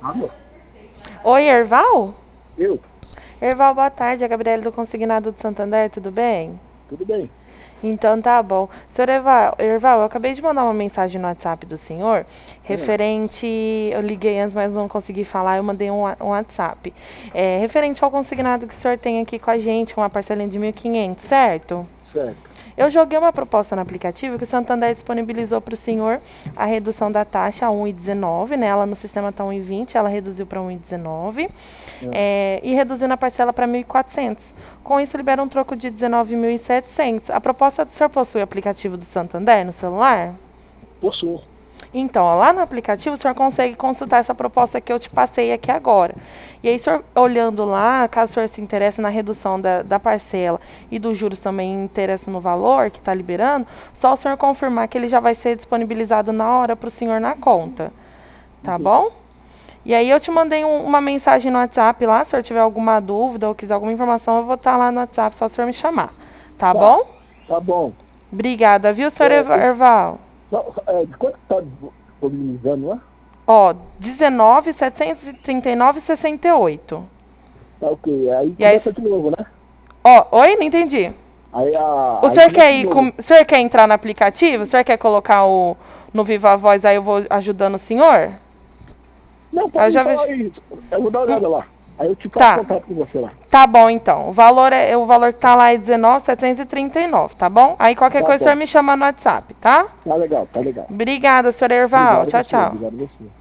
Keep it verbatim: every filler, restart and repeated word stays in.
Alô? Oi, Erval? Eu? Erval, boa tarde. É a Gabriela do Consignado do Santander, tudo bem? Tudo bem? Então tá bom. Senhor Erval, Erval, eu acabei de mandar uma mensagem no WhatsApp do senhor, Ah, referente, eu liguei antes, mas não consegui falar, eu mandei um, wa- um WhatsApp. É, referente ao consignado que o senhor tem aqui com a gente, uma parcelinha de mil e quinhentos, certo? certo. Eu joguei uma proposta no aplicativo que o Santander disponibilizou para o senhor a redução da taxa a um e dezenove, né? Ela no sistema está um e vinte, ela reduziu para um e dezenove, Ah, é, e reduzindo a parcela para mil e quatrocentos. Com isso, libera um troco de dezenove mil e setecentos. A proposta do senhor possui o aplicativo do Santander no celular? possuo. Então, ó, lá no aplicativo, o senhor consegue consultar essa proposta que eu te passei aqui agora. E aí, o senhor, olhando lá, caso o senhor se interesse na redução da, da parcela e dos juros também interessa no valor que está liberando, só o senhor confirmar que ele já vai ser disponibilizado na hora para o senhor na conta. Tá Entendi. bom? E aí eu te mandei um- uma mensagem no WhatsApp lá, se o senhor tiver alguma dúvida ou quiser alguma informação, eu vou estar lá no WhatsApp, só o senhor me chamar. Tá Tá, bom? tá bom. Obrigada, viu, senhor É, Eva- eu, Erval? só- é, de quanto está disponibilizando lá? Ó, dezenove, setecentos e trinta e nove e sessenta e oito. Tá ok. Aí E aí, começa de novo, né? ó, oi, não entendi. Aí, a, O aí senhor começa quer de ir com, novo. o senhor quer entrar no aplicativo? O senhor quer colocar o no Viva Voz, aí eu vou ajudando o senhor? Não, Aí eu pode já falar vejo. aí. Eu vou dar uma Hum, olhada lá. Aí eu te passo tá. contato com você lá. Tá bom então. O valor é o valor que tá lá é dezenove, setecentos e trinta e nove, tá bom? Aí qualquer Tá coisa o senhor bom. me chama no WhatsApp, tá? Tá legal, tá legal. Obrigada, senhor Erval. Obrigado a Tchau, você, tchau. obrigado a você.